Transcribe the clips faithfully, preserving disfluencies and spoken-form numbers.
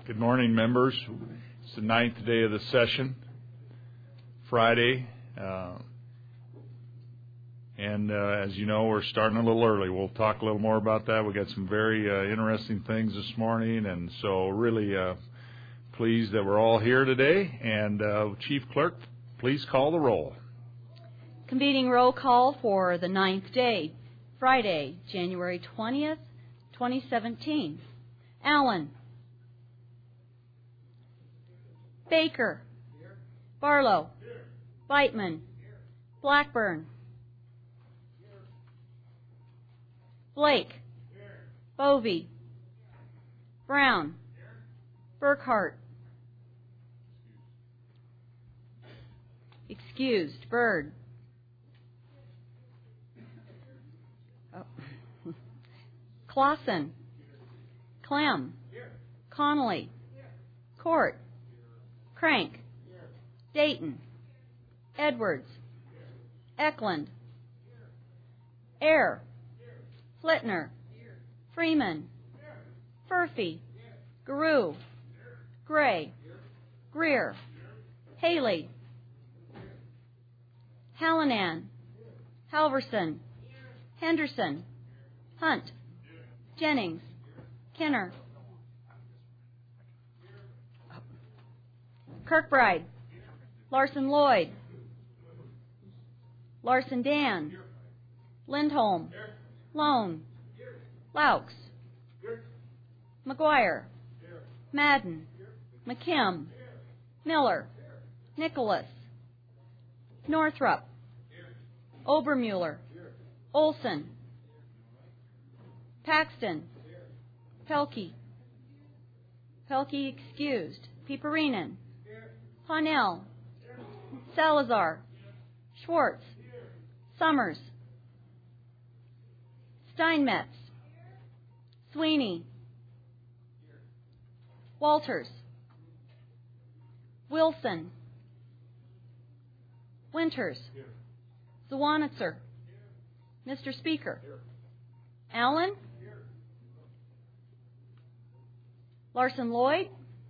Good morning, members. It's the ninth day of the session, Friday, uh, and uh, as you know, we're starting a little early. We'll talk a little more about that. We got some very uh, interesting things this morning, and so really uh, pleased that we're all here today. And uh, Chief Clerk, please call the roll. Convening roll call for the ninth day, Friday, January twentieth, twenty seventeen. Allen. Baker. Here. Barlow. Here. Beitman. Here. Blackburn. Here. Blake. Here. Bovey. Brown. Here. Burkhart. Excused. Bird. Oh. Clausen. Clem. Here. Connolly. Here. Court. Crank. Here. Dayton. Here. Edwards. Here. Eklund. Here. Ayer. Here. Flitner. Here. Freeman. Here. Furphy. Here. Garou. Here. Gray. Here. Greer. Here. Haley. Here. Hallinan. Here. Halverson. Here. Henderson. Here. Hunt. Here. Jennings. Here. Kenner. Kirkbride. Larson Lloyd. Larson Dan. Lindholm. Lone. Laux. McGuire. Madden. McKim. Miller. Nicholas. Northrup. Obermuller. Olson. Paxton. Pelkey. Pelkey excused. Peperinen. Parnell. Salazar. Schwartz. Summers. Steinmetz. Sweeney. Walters. Wilson. Winters. Zwanitzer. Mister Speaker. Allen. Larson Lloyd.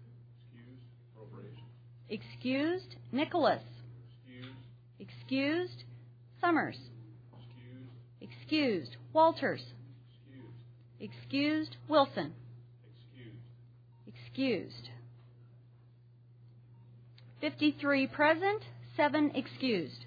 Excused. Nicholas. Excused. Excused. Summers. Excused. Excused. Walters. Excused. Excused. Wilson. Excused. Excused. fifty-three present, seven excused.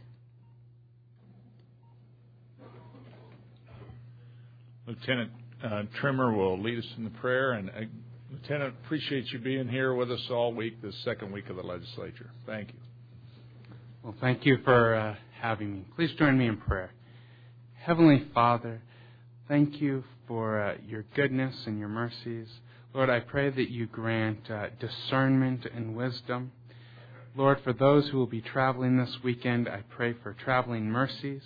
Lieutenant uh, Trimmer will lead us in the prayer, and uh, Lieutenant, appreciate you being here with us all week, this second week of the legislature. Thank you. Well, thank you for uh, having me. Please join me in prayer. Heavenly Father, thank you for uh, your goodness and your mercies. Lord, I pray that you grant uh, discernment and wisdom. Lord, for those who will be traveling this weekend, I pray for traveling mercies.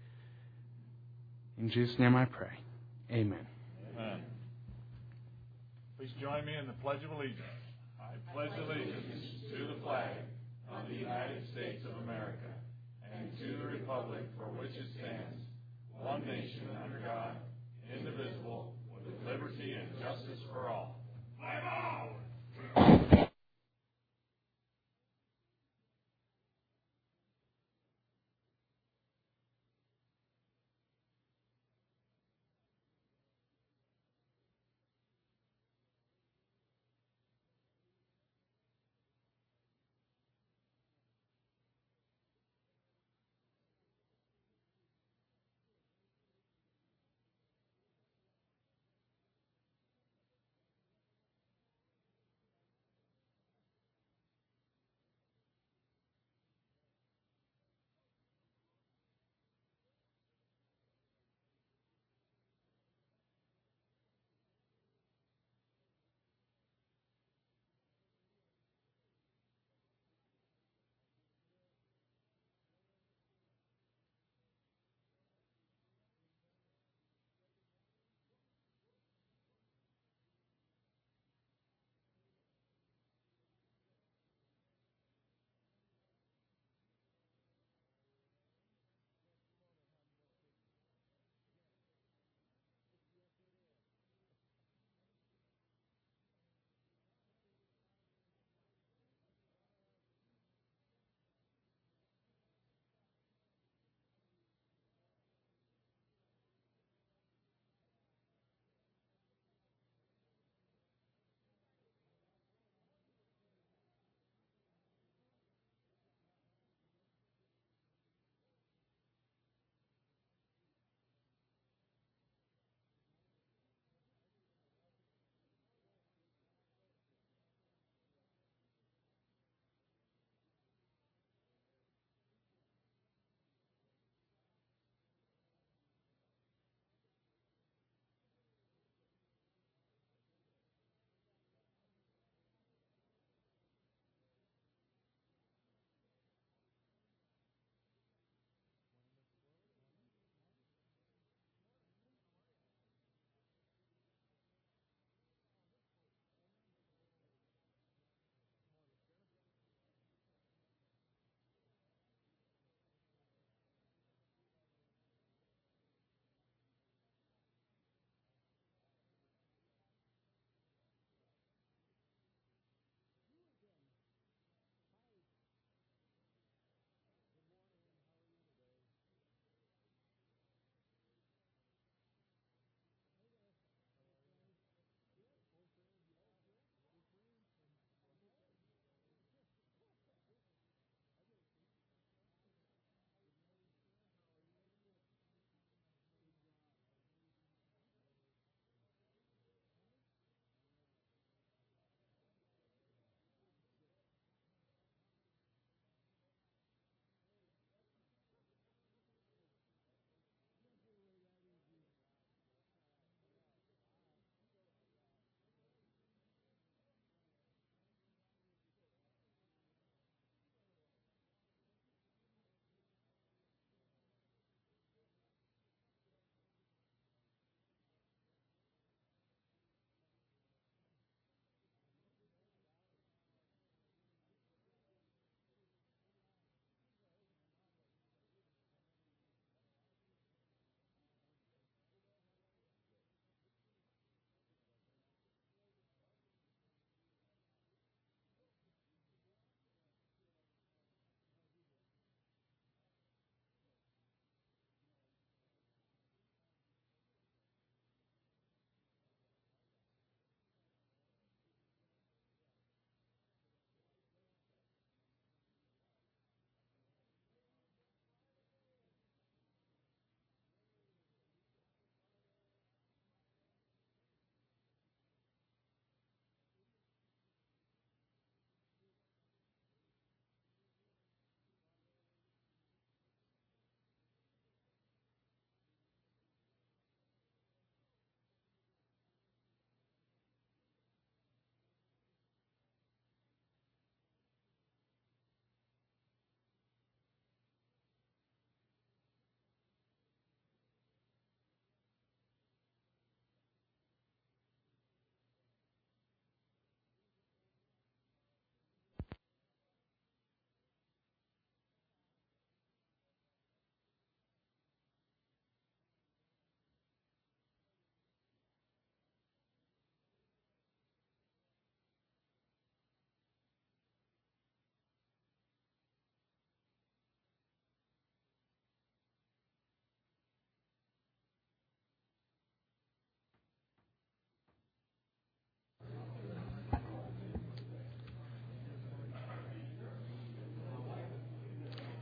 In Jesus' name I pray. Amen. Amen. Please join me in the Pledge of Allegiance. I pledge allegiance to the flag of the United States of America and to the republic for which it stands, one nation under God, indivisible, with liberty and justice for all. I vow!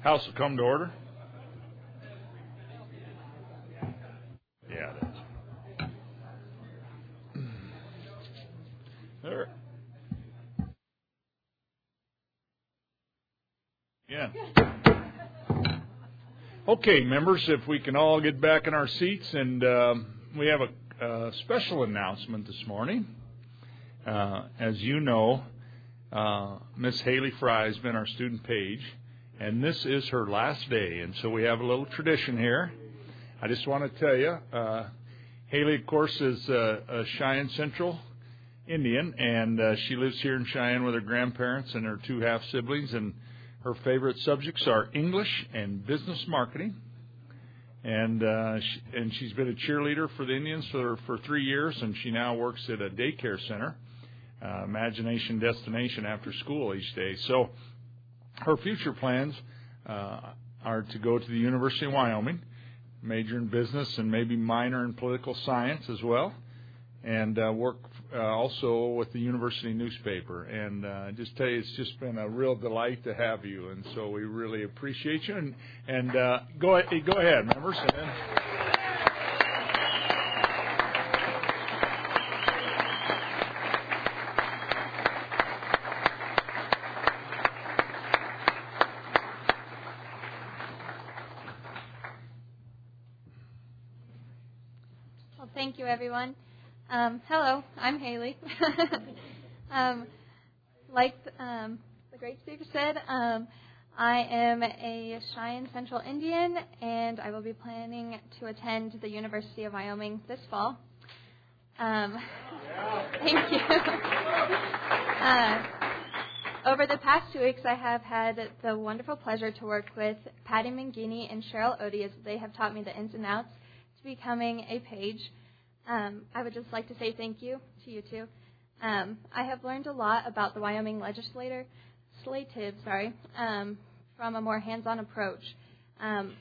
House will come to order. Yeah, it is. There. Yeah. Okay, members, if we can all get back in our seats, and um, we have a, a special announcement this morning. Uh, as you know, uh, Miss Haley Fry has been our student page, and this is her last day, and so we have a little tradition here. I just want to tell you, uh, Haley, of course, is uh, a Cheyenne Central Indian, and uh, she lives here in Cheyenne with her grandparents and her two half-siblings, and her favorite subjects are English and business marketing, and uh, she, and she's been a cheerleader for the Indians for, for three years, and she now works at a daycare center, uh, Imagination Destination, after school each day. So her future plans uh, are to go to the University of Wyoming, major in business and maybe minor in political science as well, and uh, work uh, also with the university newspaper. And uh, just tell you, it's just been a real delight to have you, and so we really appreciate you. And, and uh, go, go ahead, members. And then Well, thank you, everyone. Um, hello, I'm Haley. um, like um, the great speaker said, um, I am a Cheyenne Central Indian, and I will be planning to attend the University of Wyoming this fall. Um, thank you. uh, over the past two weeks, I have had the wonderful pleasure to work with Patty Mangini and Cheryl Odie as they have taught me the ins and outs to becoming a page. Um, I would just like to say thank you to you two. Um, I have learned a lot about the Wyoming legislator, legislative, sorry, um, from a more hands-on approach. Um,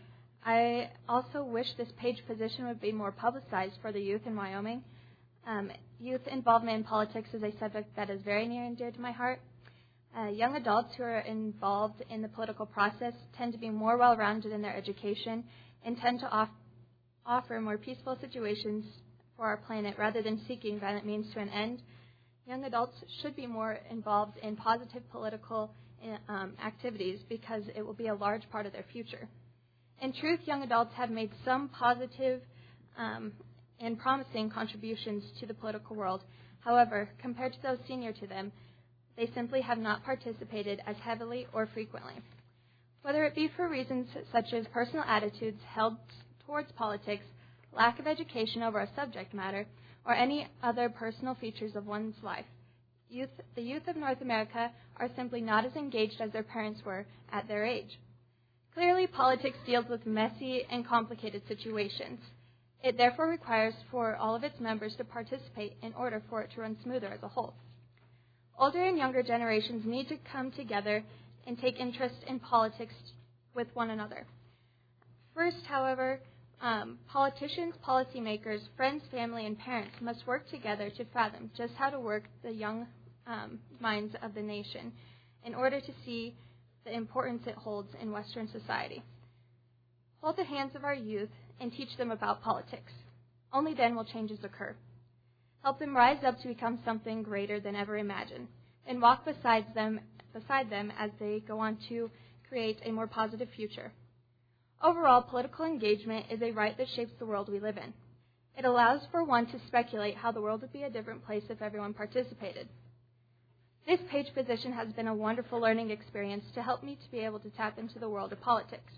I also wish this page position would be more publicized for the youth in Wyoming. Um, youth involvement in politics is a subject that is very near and dear to my heart. Uh, young adults who are involved in the political process tend to be more well-rounded in their education and tend to off- offer more peaceful situations for our planet rather than seeking violent means to an end. Young adults should be more involved in positive political um, activities because it will be a large part of their future. In truth, young adults have made some positive um, and promising contributions to the political world. However, compared to those senior to them, they simply have not participated as heavily or frequently. Whether it be for reasons such as personal attitudes held towards politics, lack of education over a subject matter, or any other personal features of one's life, youth, the youth of North America are simply not as engaged as their parents were at their age. Clearly, politics deals with messy and complicated situations. It therefore requires for all of its members to participate in order for it to run smoother as a whole. Older and younger generations need to come together and take interest in politics with one another. First, however, Um, politicians, policymakers, friends, family, and parents must work together to fathom just how to work the young um, minds of the nation in order to see the importance it holds in Western society. Hold the hands of our youth and teach them about politics. Only then will changes occur. Help them rise up to become something greater than ever imagined, and walk beside them, beside them as they go on to create a more positive future. Overall, political engagement is a right that shapes the world we live in. It allows for one to speculate how the world would be a different place if everyone participated. This page position has been a wonderful learning experience to help me to be able to tap into the world of politics.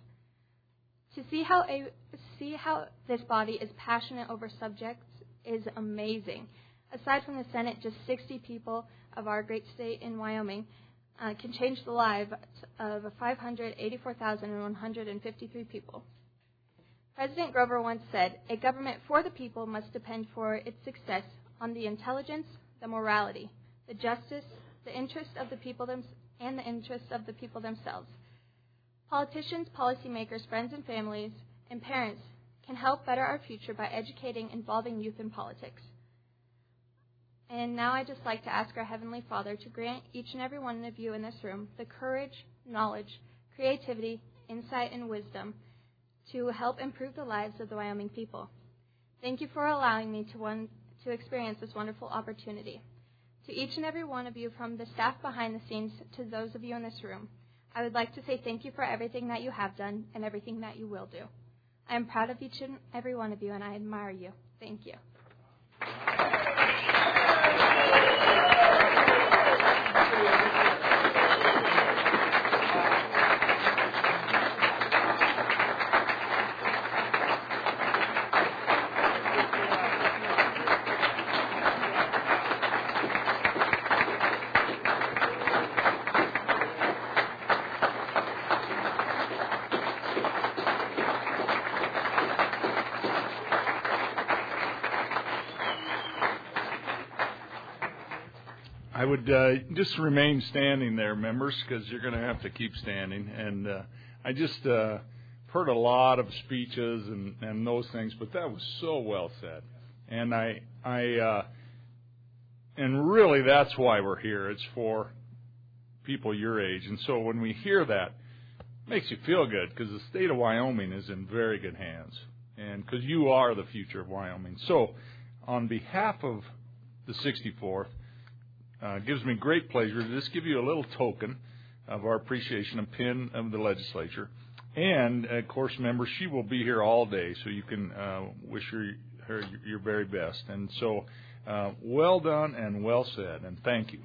To see how a, see how this body is passionate over subjects is amazing. Aside from the Senate, just sixty people of our great state in Wyoming Uh, can change the lives of five hundred eighty-four thousand one hundred fifty-three people. President Grover once said, "A government for the people must depend for its success on the intelligence, the morality, the justice, the interest of the people them- and the interests of the people themselves." Politicians, policymakers, friends and families, and parents can help better our future by educating and involving youth in politics. And now I'd just like to ask our Heavenly Father to grant each and every one of you in this room the courage, knowledge, creativity, insight, and wisdom to help improve the lives of the Wyoming people. Thank you for allowing me to, one, to experience this wonderful opportunity. To each and every one of you, from the staff behind the scenes to those of you in this room, I would like to say thank you for everything that you have done and everything that you will do. I am proud of each and every one of you, and I admire you. Thank you. I would uh, just remain standing there, members, because you're going to have to keep standing. And uh, I just uh, heard a lot of speeches and, and those things, but that was so well said. And I, I, uh, and really, that's why we're here. It's for people your age. And so when we hear that, it makes you feel good, because the state of Wyoming is in very good hands, and because you are the future of Wyoming. So, on behalf of the sixty-fourth. Uh, it gives me great pleasure to just give you a little token of our appreciation, a pin of the legislature. And, of course, members, she will be here all day, so you can uh, wish her, her your very best. And so, uh, well done and well said, and thank you.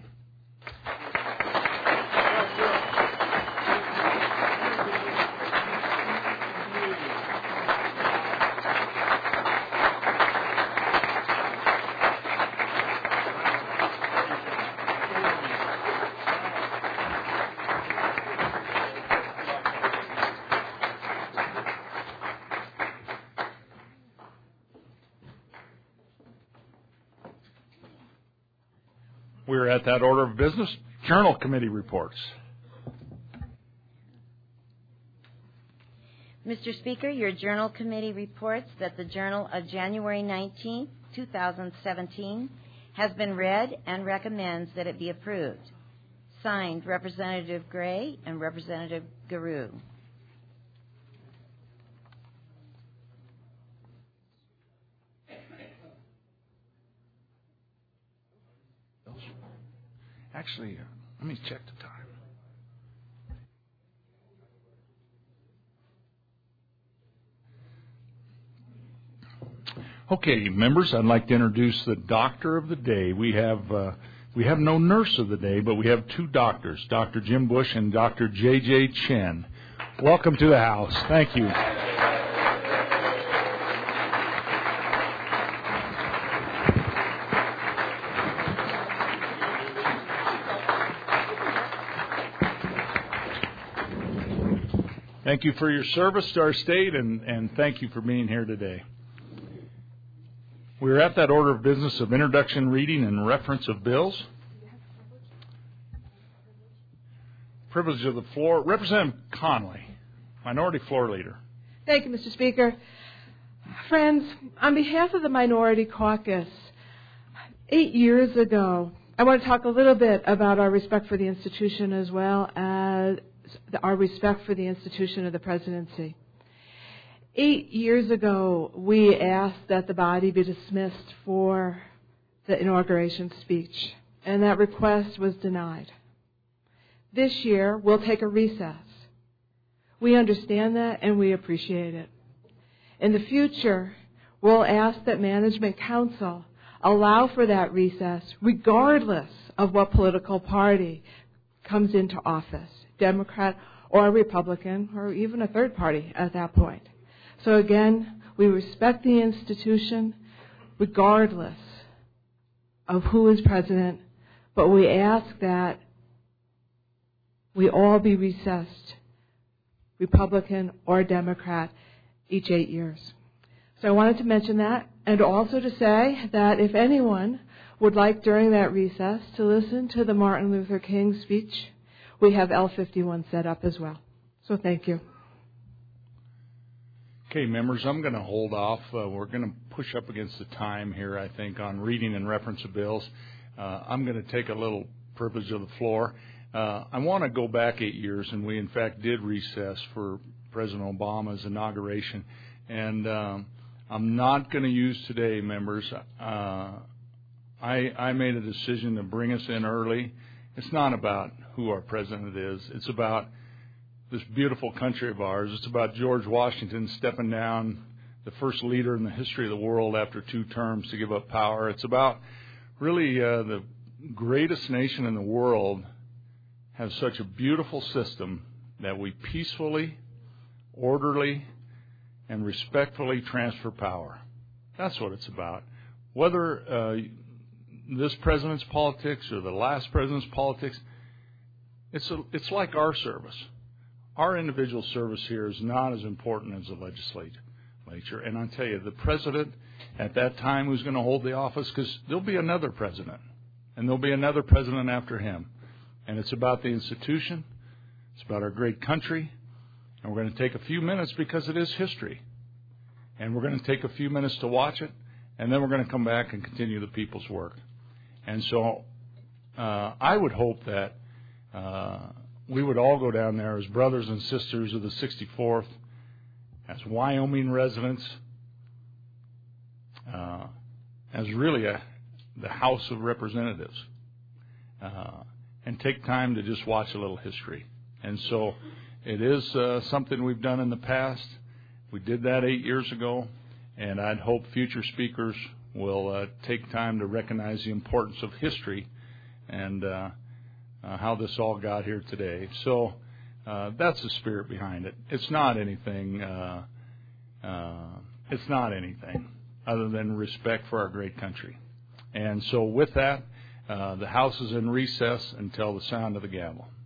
We're at that order of business. Journal Committee reports. Mister Speaker, your Journal Committee reports that the Journal of January nineteenth, two thousand seventeen has been read and recommends that it be approved. Signed, Representative Gray and Representative Garou. Actually, uh, let me check the time. Okay, members, I'd like to introduce the doctor of the day. We have uh, we have no nurse of the day, but we have two doctors, Doctor Jim Bush and Doctor J J Chen. Welcome to the House. Thank you. Thank you for your service to our state, and, and thank you for being here today. We're at that order of business of introduction, reading, and reference of bills. Privilege of the floor. Representative Conley, Minority Floor Leader. Thank you, Mister Speaker. Friends, on behalf of the Minority Caucus, eight years ago, I want to talk a little bit about our respect for the institution as well as our respect for the institution of the presidency. Eight years ago, we asked that the body be dismissed for the inauguration speech, and that request was denied. This year, we'll take a recess. We understand that, and we appreciate it. In the future, we'll ask that Management Council allow for that recess, regardless of what political party comes into office, Democrat or Republican, or even a third party at that point. So again, we respect the institution regardless of who is president, but we ask that we all be recessed, Republican or Democrat, each eight years. So I wanted to mention that, and also to say that if anyone would like during that recess to listen to the Martin Luther King speech, we have L fifty-one set up as well. So thank you. Okay, members, I'm going to hold off. Uh, we're going to push up against the time here, I think, on reading and reference of bills. Uh, I'm going to take a little privilege of the floor. Uh, I want to go back eight years, and we, in fact, did recess for President Obama's inauguration. And um, I'm not going to use today, members. Uh, I, I made a decision to bring us in early. It's not about who our president is. It's about this beautiful country of ours. It's about George Washington stepping down, the first leader in the history of the world after two terms to give up power. It's about really uh, the greatest nation in the world has such a beautiful system that we peacefully, orderly, and respectfully transfer power. That's what it's about. Whether uh, this president's politics or the last president's politics, it's a, it's like our service. Our individual service here is not as important as the legislature. And I tell you, the president at that time who's going to hold the office, because there'll be another president, and there'll be another president after him. And it's about the institution. It's about our great country. And we're going to take a few minutes because it is history. And we're going to take a few minutes to watch it, and then we're going to come back and continue the people's work. And so uh, I would hope that uh, we would all go down there as brothers and sisters of the sixty-fourth, as Wyoming residents, uh, as really a, the House of Representatives, uh, and take time to just watch a little history. And so it is uh, something we've done in the past. We did that eight years ago, and I'd hope future speakers will uh, take time to recognize the importance of history and uh, uh, how this all got here today. So uh, that's the spirit behind it. It's not anything. Uh, uh, it's not anything other than respect for our great country. And so with that, uh, the House is in recess until the sound of the gavel.